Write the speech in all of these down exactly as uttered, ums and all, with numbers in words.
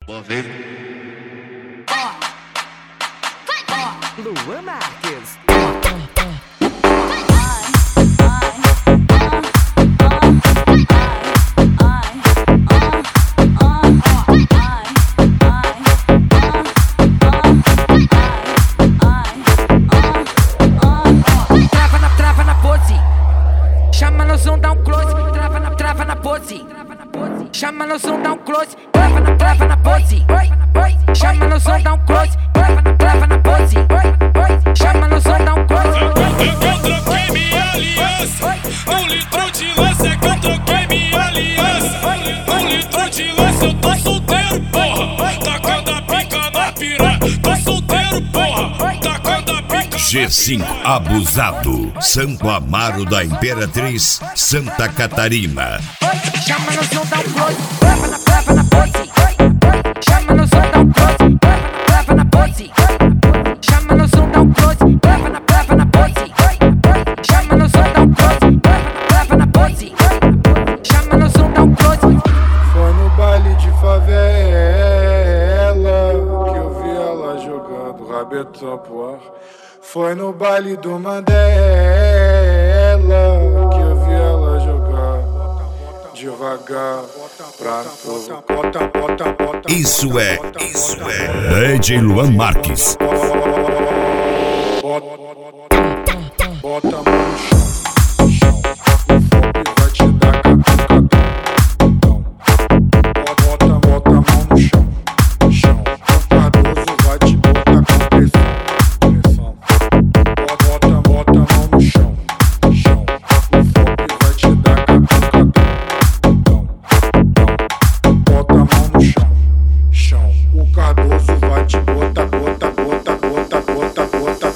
Vou ver. Luan Marques. Trava na, trava na pose. Chama no som, dá um close. Trava na, trava na pose. Chama no som, dá um close. Trava na, trava na pose. Chama no som, dá um close. Trava na, trava na pose. Chama no som, dá um close. Eu troquei minha aliança. Um litro de lança é que eu troquei minha aliança. Um litro de lança, eu tô solteiro, porra. Tacando a pica na piranha. Tô solteiro, porra. Tacando a pica. G cinco Abusado, Santo Amaro da Imperatriz, Santa Catarina. Chama no som, dá um close. Trava na, trava na pose. Chama no som, dá um close. Trava na, trava na pose. Chama no som, dá um close. Trava na, trava na pose. Chama no som, dá um close. Trava na, trava na pose. Chama no som, dá um close. Foi no baile de favela que eu vi ela jogando rabetão pro ar. Foi no baile do Mandela que eu vi ela jogar devagar pra povo. Bota, bota, bota. Isso é, isso é D J Luan Marques. Bota, bota a mão no chão, chão. O fogo vai te dar catucadão. Bota, bota a mão no chão, chão. O Cardoso vai te botar com pressão, pressão. Bota, bota a mão no chão, chão. O fogo vai te dar catucadão. Bota a mão no chão, chão. O Cardoso vai te botar, bota, bota, bota, bota, bota.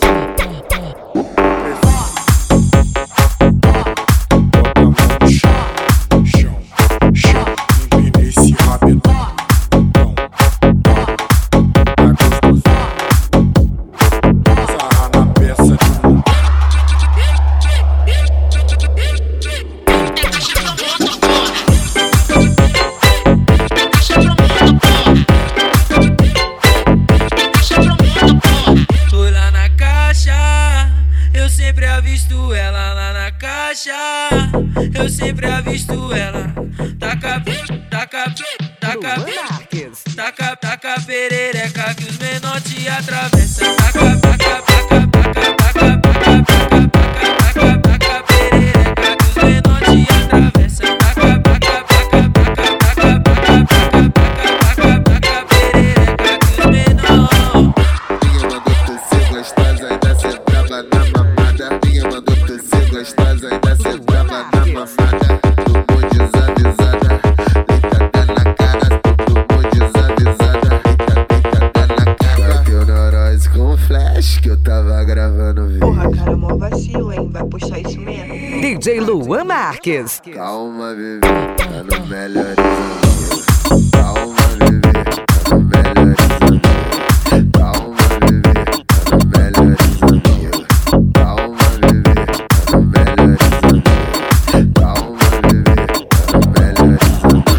Fui lá na caixa, eu sempre avisto ela lá na caixa. Eu sempre avisto ela. Taca, taca, taca, Luan Marques. taca, taca perereca que os menor te atravessam. Taca, taca, taca, taca, taca, taca, taca, taca, taca perereca que os menor te atravessam. Taca, taca, taca, taca, taca, taca, taca, taca, taca perereca que os menor. Ninguém mandou tu ser gostosa, ainda cê brava na mamada. Ninguém mandou tu ser gostosa, ainda cê brava na mamada. Tomou desavisada, deitada na cara. Tomou desavisada, deitada na cara. Bateu neurose com flash que eu tava gravando vídeo. Porra, cara, mó vacilo, hein? Vai postar isso mesmo? D J Luan Marques. Calma, bebê, tá no melhores amigos. Calma, bebê, tá no melhores amigos. Calma, bebê, tá no melhores amigos. Calma, bebê, tá no melhores amigos. Calma, bebê, tá no melhores amigos.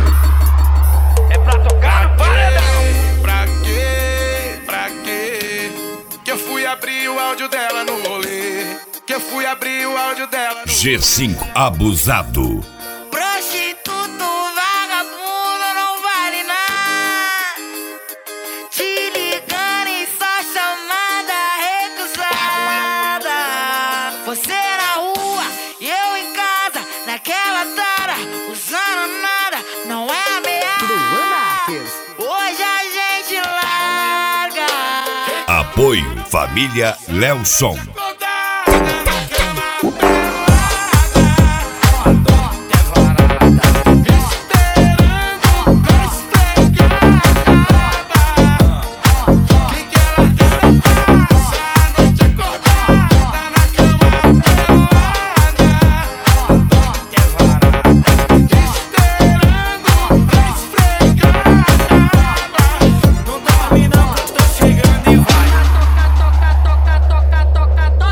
É pra tocar no paredão. Pra quê? Pra quê? Que eu fui abrir o áudio dela no rolê. Que eu fui abrir o áudio dela no G cinco Abusado. Prostituto, vagabundo, não vale nada. Te ligando em só chamada recusada. Você na rua e eu em casa, naquela tara, usando nada, não é Luan ameaça. Marques. Hoje a gente larga. Apoio Família Lelson. Não dorme não que eu tô chegando e vai. Toca, toca, toca, toca, toca, toca.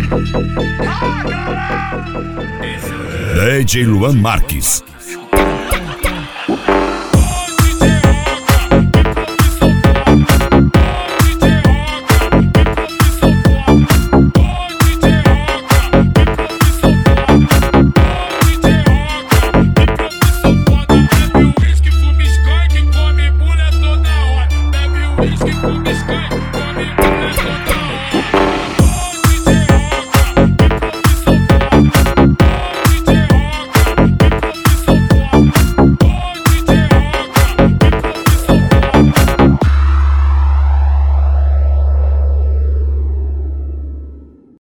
D J Luan Marques.